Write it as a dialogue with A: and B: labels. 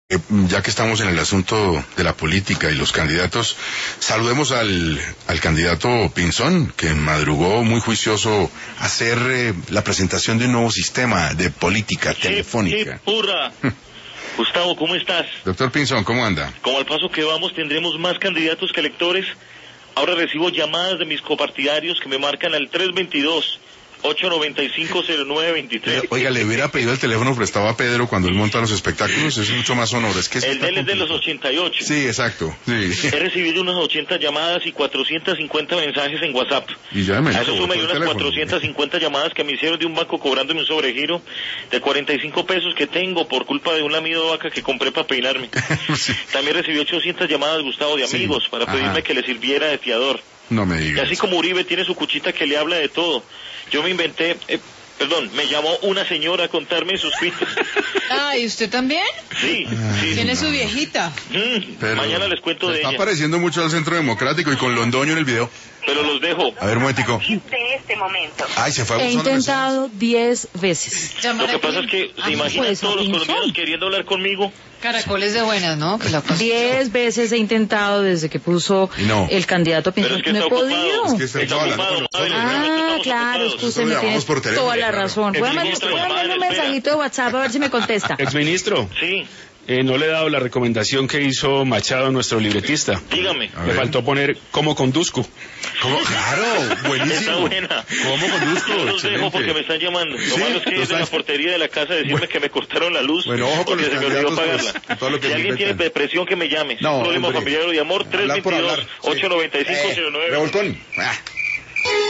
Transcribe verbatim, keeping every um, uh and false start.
A: Ya que estamos en el asunto de la política y los candidatos, saludemos al, al candidato Pinzón, que madrugó muy juicioso a hacer eh, la presentación de un nuevo sistema de política
B: ¡Qué,
A: telefónica.
B: qué purra! Gustavo, ¿cómo estás?
A: Doctor Pinzón, ¿cómo anda?
B: Como al paso que vamos tendremos más candidatos que electores. Ahora recibo llamadas de mis copartidarios que me marcan al tres veintidós, ocho noventa y cinco, cero nueve veintitrés.
A: Oiga, le hubiera pedido el teléfono prestado a Pedro cuando él monta los espectáculos, es mucho más sonoro. Es que
B: el de él es de los ochenta y ocho.
A: Sí, exacto. Sí.
B: He recibido unas ochenta llamadas y cuatrocientos cincuenta mensajes en WhatsApp.
A: Y ya me
B: a eso suma unas cuatrocientas cincuenta llamadas que me hicieron de un banco cobrándome un sobregiro de cuarenta y cinco pesos que tengo por culpa de un lamido de vaca que compré para peinarme. Sí. También recibí ochocientas llamadas, Gustavo, de amigos, sí, para pedirme Ajá. que le sirviera de fiador.
A: No me digas.
B: Y así como Uribe tiene su cuchita que le habla de todo, yo me inventé, eh, perdón, me llamó una señora a contarme sus cuitas.
C: Ah, ¿y usted también?
B: Sí, sí.
C: ¿Quién es su viejita?
B: Mm, Pero mañana les cuento de
A: está
B: ella.
A: Está pareciendo mucho al Centro Democrático y con Londoño en el video.
B: Pero los dejo.
A: A ver, un momentico.
D: De este momento.
A: Ay, se fue a
E: He intentado diez veces.
B: Lo que pasa es que se imaginan
E: pues,
B: todos los
E: ¿Pinzón?
B: colombianos queriendo hablar conmigo.
C: Caracoles de buenas, ¿no? Que la
E: Diez veces he intentado desde que puso
A: no.
E: el candidato Pinzón.
B: Es que
E: no he
B: ocupado.
E: podido.
A: Es que está,
B: está
A: hablando
B: ocupado,
A: con nosotros.
E: Ah, claro, escúcheme, tiene toda la razón. Voy a mandarle un mensajito de WhatsApp a ver si me contesta.
F: Exministro.
B: Sí.
F: Eh, no le he dado la recomendación que hizo Machado, nuestro libretista.
B: Dígame.
F: Me faltó poner cómo conduzco.
A: ¿Cómo? Claro, buenísimo.
B: Está buena.
A: ¿Cómo conduzco?
B: Yo los
A: Excelente.
B: dejo porque me están llamando. Lo
A: ¿Sí?
B: malo es que
A: ¿Los
B: es de la
A: están-
B: portería de la casa decirme
A: Bueno.
B: que me cortaron la luz.
A: Bueno, ojo con
B: porque
A: los
B: se me olvidó
A: candidatos,
B: pagarla.
A: pues, todo lo que
B: Si
A: se
B: alguien tiene
A: inventan.
B: depresión, que me llame. Si
A: No,
B: un problema
A: hombre.
B: familiar o de amor, tres
A: Hablar por
B: veintidós,
A: hablar. Sí.
B: ocho noventa y cinco, cero nueve.
A: Eh, Revolcón. Ah.